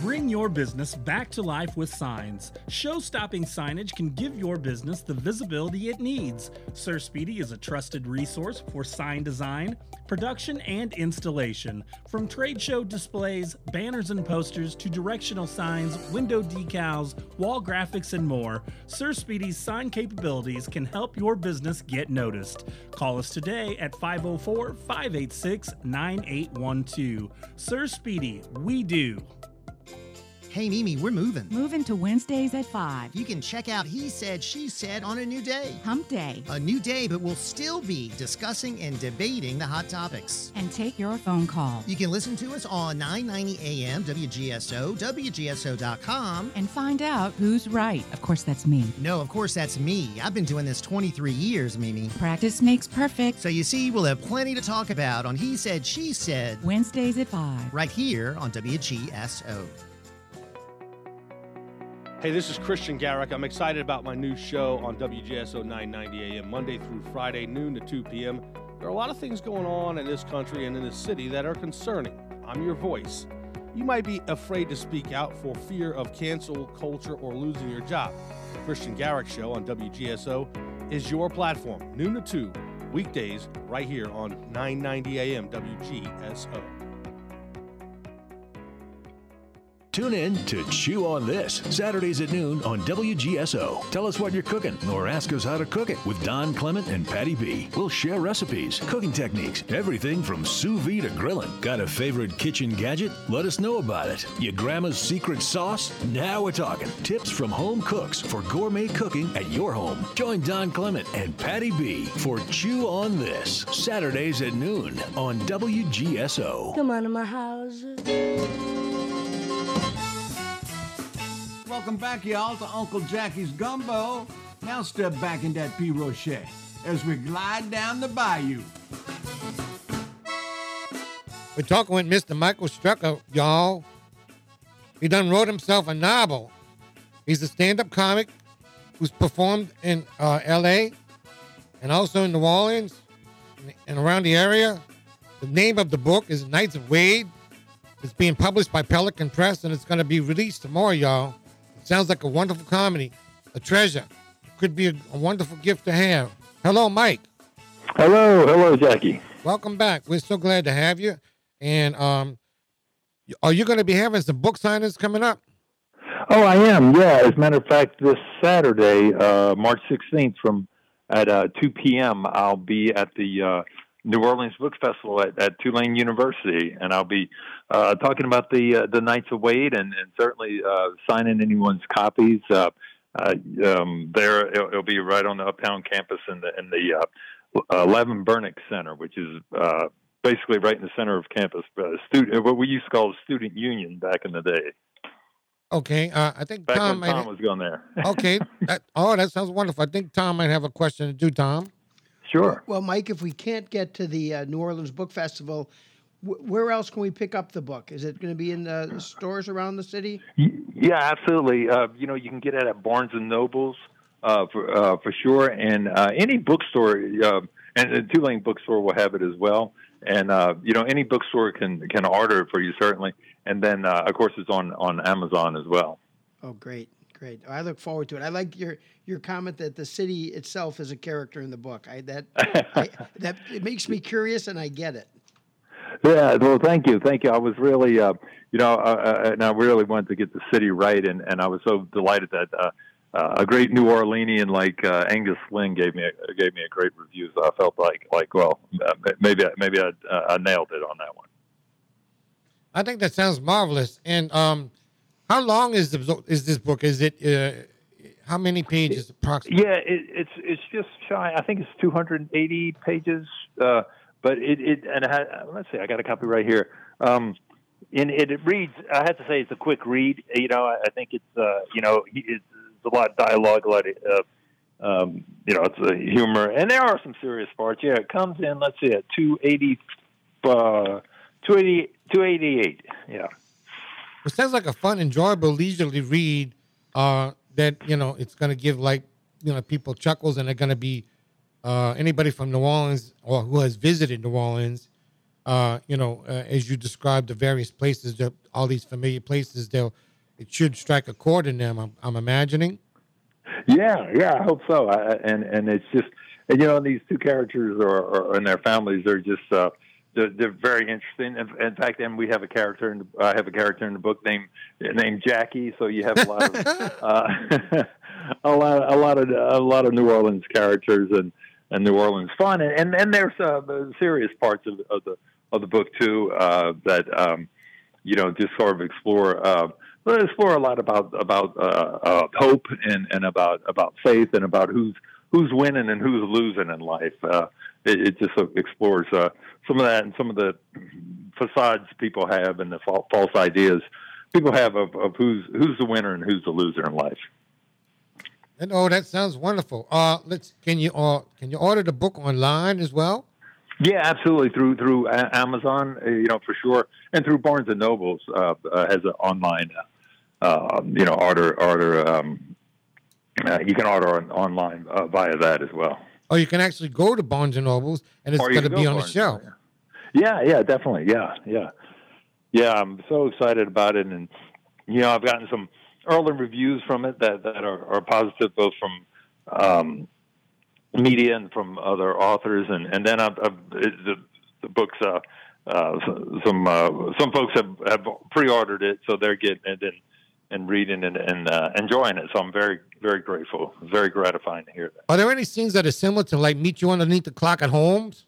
Bring your business back to life with signs. Show-stopping signage can give your business the visibility it needs. Sir Speedy is a trusted resource for sign design, production, and installation. From trade show displays, banners and posters, to directional signs, window decals, wall graphics, and more, Sir Speedy's sign capabilities can help your business get noticed. Call us today at five oh four, five eight six, nine eight one two. Sir Speedy, we do. Hey, Mimi, we're moving. Moving to Wednesdays at five. You can check out He Said, She Said on a new day. Hump Day. A new day, but we'll still be discussing and debating the hot topics. And take your phone call. You can listen to us on nine ninety A M, W G S O, W G S O dot com. And find out who's right. Of course, that's me. No, of course, that's me. I've been doing this twenty-three years, Mimi. Practice makes perfect. So you see, we'll have plenty to talk about on He Said, She Said. Wednesdays at five. Right here on W G S O. Hey, this is Christian Garrick. I'm excited about my new show on W G S O nine ninety A M, Monday through Friday, noon to two p.m. There are a lot of things going on in this country and in this city that are concerning. I'm your voice. You might be afraid to speak out for fear of cancel culture or losing your job. Christian Garrick Show on W G S O is your platform, noon to two, weekdays, right here on nine ninety A M W G S O. Tune in to Chew on This, Saturdays at noon on W G S O. Tell us what you're cooking or ask us how to cook it with Don Clement and Patty B. We'll share recipes, cooking techniques, everything from sous vide to grilling. Got a favorite kitchen gadget? Let us know about it. Your grandma's secret sauce? Now we're talking. Tips from home cooks for gourmet cooking at your home. Join Don Clement and Patty B for Chew on This, Saturdays at noon on W G S O. Come on to my house. Welcome back, y'all, to Uncle Jackie's Gumbo. Now step back in that P. Rocher as we glide down the bayou. We're talking with Mister Michael Strucker, y'all. He done wrote himself a novel. He's a stand-up comic who's performed in uh, L A and also in New Orleans and around the area. The name of the book is Knights of Wade. It's being published by Pelican Press, and it's going to be released tomorrow, y'all. Sounds like a wonderful comedy, a treasure. Could be a, a wonderful gift to have. Hello, Mike. Hello, hello, Jackie. Welcome back. We're so glad to have you. And um, are you going to be having some book signings coming up? Oh, I am. Yeah. As a matter of fact, this Saturday, uh, March sixteenth, from at uh, two p.m., I'll be at the uh, New Orleans Book Festival at, at Tulane University, and I'll be uh, talking about the uh, the Knights of Wade, and, and certainly uh, signing anyone's copies. Uh, uh, um, there, it'll, it'll be right on the Uptown campus in the in the uh, Levin Bernick Center, which is uh, basically right in the center of campus. Uh, student, what we used to call the Student Union back in the day. Okay, uh, I think back Tom when Tom might, was going there. Okay, that, oh, that sounds wonderful. I think Tom might have a question to do. Tom. Sure. Well, Mike, if we can't get to the uh, New Orleans Book Festival, wh- where else can we pick up the book? Is it going to be in the stores around the city? Yeah, absolutely. Uh, you know, you can get it at Barnes and Nobles uh, for uh, for sure, and uh, any bookstore, uh, and the Tulane bookstore will have it as well. And uh, you know, any bookstore can can order it for you certainly. And then, uh, of course, it's on on Amazon as well. Oh, great. Great. I look forward to it. I like your, your comment that the city itself is a character in the book. I that I, that it makes me curious, and I get it. Yeah. Well, thank you, thank you. I was really, uh, you know, uh, and I really wanted to get the city right, and, and I was so delighted that uh, uh, a great New Orleanian like uh, Angus Flynn gave me a, gave me a great review. So I felt like like well, uh, maybe maybe I, uh, I nailed it on that one. I think that sounds marvelous. And um. How long is the is this book? Is it uh, how many pages approximately? Yeah, it, it's it's just shy. I think it's two hundred eighty pages. Uh, but it, it and it had, let's see, I got a copy right here. Um, and it, it reads. I have to say, it's a quick read. You know, I, I think it's uh, you know it's, it's a lot of dialogue, a lot of uh, um, you know, it's a humor, and there are some serious parts. Yeah, it comes in. Let's see, at two eighty, uh, two eighty, two eighty-eight. Yeah. It sounds like a fun, enjoyable, leisurely read uh, that, you know, it's going to give, like, you know, people chuckles, and they're going to be uh, anybody from New Orleans or who has visited New Orleans uh, you know, uh, as you described the various places, the, all these familiar places, they'll it should strike a chord in them. I'm, I'm imagining. Yeah, yeah, I hope so. I, and and it's just, and, you know, these two characters or, or and their families are just uh, they're, they're very interesting. In, in fact, and we have a character in the, I have a character in the book named named Jackie. So you have a lot of uh, a lot a lot of a lot of New Orleans characters and, and New Orleans fun, and and, and there's uh, serious parts of, of the of the book too uh, that um, you know just sort of explore. Uh, We'll explore a lot about about uh, uh, hope and, and about about faith and about who's who's winning and who's losing in life. Uh, it, it just explores uh, some of that and some of the facades people have and the fa- false ideas people have of, of who's who's the winner and who's the loser in life. And oh, that sounds wonderful. Uh, let's can you uh, can you order the book online as well? Yeah, absolutely. Through through Amazon, you know, for sure, and through Barnes and Nobles uh, uh, has an online. Uh, Uh, you know, order, order. Um, uh, you can order on, online uh, via that as well. Oh, you can actually go to Barnes and Nobles, and it's going to be on the shelf. Yeah, yeah, definitely. Yeah, yeah, yeah. I'm so excited about it, and you know, I've gotten some early reviews from it that that are, are positive, both from um, media and from other authors, and and then I've, I've the the book's. Uh, uh, some uh, some folks have, have pre-ordered it, so they're getting it and. and reading and, and uh, enjoying it. So I'm very, very grateful. It's very gratifying to hear that. Are there any scenes that are similar to like Meet You Underneath the Clock at Holmes?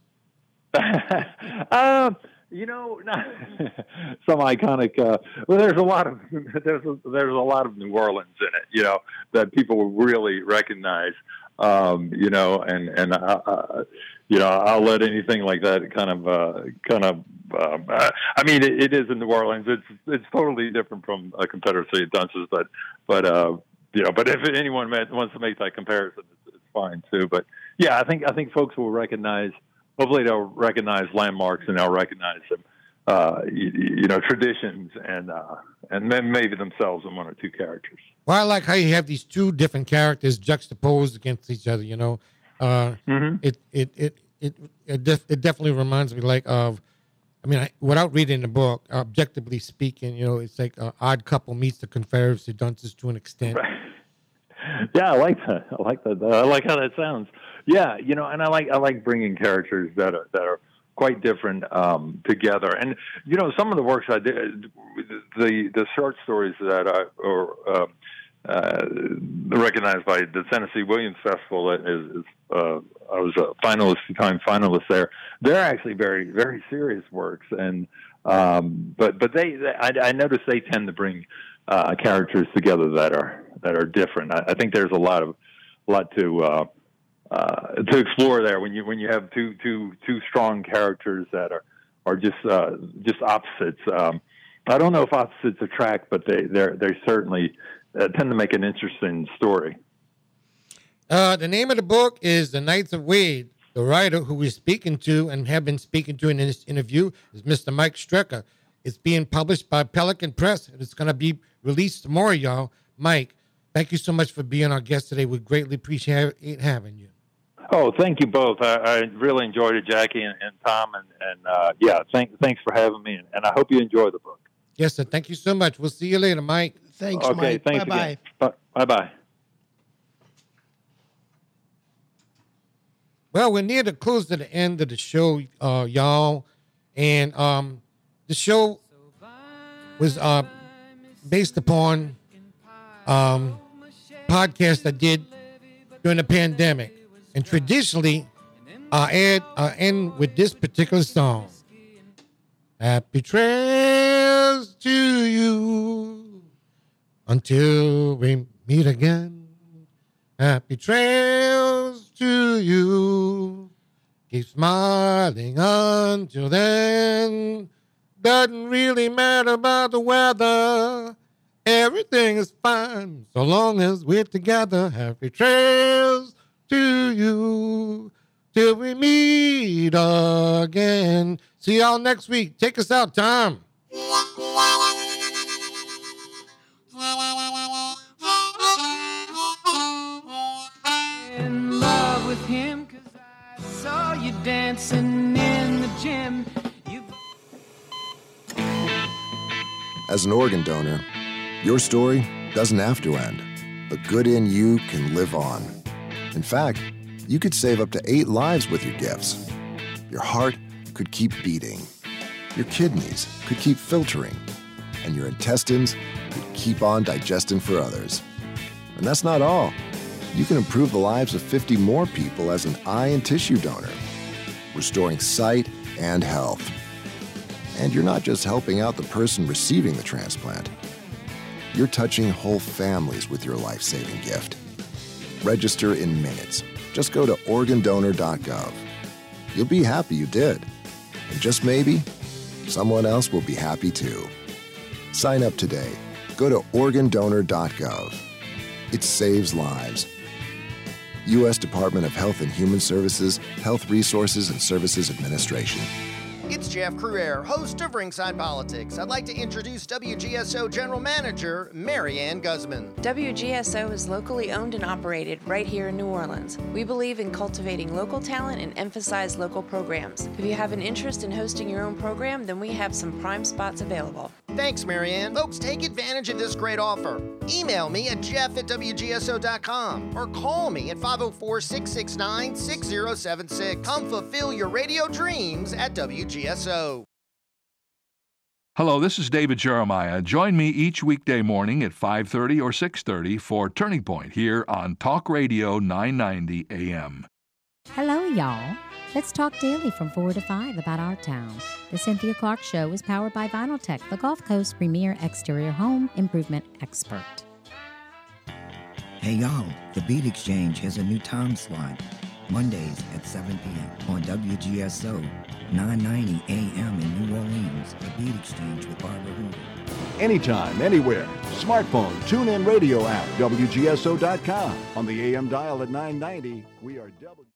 uh, you know, some iconic, uh, well, there's a lot of, there's a, there's a lot of New Orleans in it, you know, that people will really recognize, um, you know, and, and, uh, uh, you know, I'll let anything like that kind of, uh, kind of, um, uh, I mean, it, it is in New Orleans. It's, it's totally different from a Confederacy of Dunces, but, but, uh, you know, but if anyone wants to make that comparison, it's, it's fine too. But yeah, I think, I think folks will recognize, hopefully they'll recognize landmarks and they'll recognize some, uh, you, you know, traditions and, uh, and then maybe themselves in one or two characters. Well, I like how you have these two different characters juxtaposed against each other, you know. Uh, mm-hmm. It it it it it, def- it definitely reminds me like of, I mean, I, without reading the book, objectively speaking, you know, it's like an Odd Couple meets the Confederacy of Dunces to an extent. Right. Yeah, I like that. I like that. I like how that sounds. Yeah, you know, and I like I like bringing characters that are that are quite different um, together. And you know, some of the works I did, the the short stories that I or. Uh, Uh, recognized by the Tennessee Williams Festival is, is uh, I was a finalist, time finalist there. They're actually very, very serious works, and um, but but they, they I, I noticed they tend to bring uh, characters together that are that are different. I, I think there's a lot of a lot to uh, uh, to explore there when you when you have two two two strong characters that are are just uh, just opposites. Um, I don't know if opposites attract, but they they they certainly. Uh, tend to make an interesting story. Uh, the name of the book is The Knights of Wade. The writer who we're speaking to and have been speaking to in this interview is Mister Mike Strecker. It's being published by Pelican Press, and it's going to be released tomorrow, y'all. Mike, thank you so much for being our guest today. We greatly appreciate having you. Oh, thank you both. I, I really enjoyed it, Jackie and, and Tom, and, and uh, yeah, thank, thanks for having me, and, and I hope you enjoy the book. Yes, sir. Thank you so much. We'll see you later, Mike. Thanks, okay, Mike. Thanks Bye-bye. Again. Bye-bye. Well, we're near the close to the end of the show, uh, y'all. And um, the show was uh, based upon um, podcast I did during the pandemic. And traditionally, I add, I end with this particular song. Happy trails to you until we meet again. Happy trails to you. Keep smiling until then. Doesn't really matter about the weather. Everything is fine so long as we're together. Happy trails to you till we meet again. See y'all next week. Take us out, Tom. In love with him, 'cause I saw you dancing in the gym. You As an organ donor, your story doesn't have to end. The good in you can live on. In fact, you could save up to eight lives with your gifts. Your heart could keep beating. Your kidneys could keep filtering. And your intestines could keep on digesting for others. And that's not all. You can improve the lives of fifty more people as an eye and tissue donor, restoring sight and health. And you're not just helping out the person receiving the transplant. You're touching whole families with your life-saving gift. Register in minutes. Just go to organ donor dot gov. You'll be happy you did. And just maybe, someone else will be happy too. Sign up today. Go to organ donor dot gov. It saves lives. U S Department of Health and Human Services, Health Resources and Services Administration. It's Jeff Cruere, host of Ringside Politics. I'd like to introduce W G S O General Manager Marianne Guzman. W G S O is locally owned and operated right here in New Orleans. We believe in cultivating local talent and emphasize local programs. If you have an interest in hosting your own program, then we have some prime spots available. Thanks, Marianne. Folks, take advantage of this great offer. Email me at jeff at w g s o dot com or call me at five oh four, six six nine, six oh seven six. Come fulfill your radio dreams at W G S O. Hello, this is David Jeremiah. Join me each weekday morning at five thirty or six thirty for Turning Point here on Talk Radio nine ninety A M. Hello, y'all. Let's talk daily from four to five about our town. The Cynthia Clark Show is powered by Vinyltech, the Gulf Coast premier exterior home improvement expert. Hey, y'all, the Beat Exchange has a new time slot. Mondays at seven p.m. on W G S O, nine ninety A M in New Orleans. The Beat Exchange with Barbara Hoover. Anytime, anywhere. Smartphone, TuneIn Radio app, W G S O dot com. On the A M dial at nine ninety, we are W.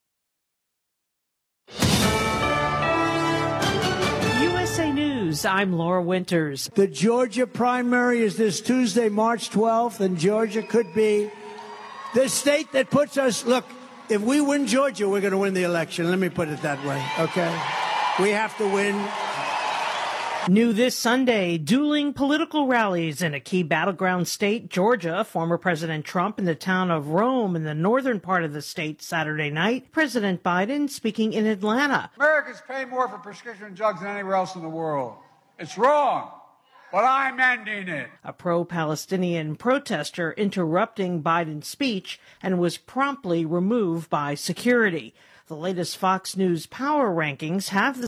U S A News, I'm Laura Winters. The Georgia primary is this Tuesday, March twelfth, and Georgia could be the state that puts us, look, if we win Georgia, we're going to win the election. Let me put it that way, okay? We have to win. New this Sunday, dueling political rallies in a key battleground state, Georgia. Former President Trump in the town of Rome in the northern part of the state Saturday night. President Biden speaking in Atlanta. Americans pay more for prescription drugs than anywhere else in the world. It's wrong, but I'm ending it. A pro-Palestinian protester interrupting Biden's speech and was promptly removed by security. The latest Fox News power rankings have the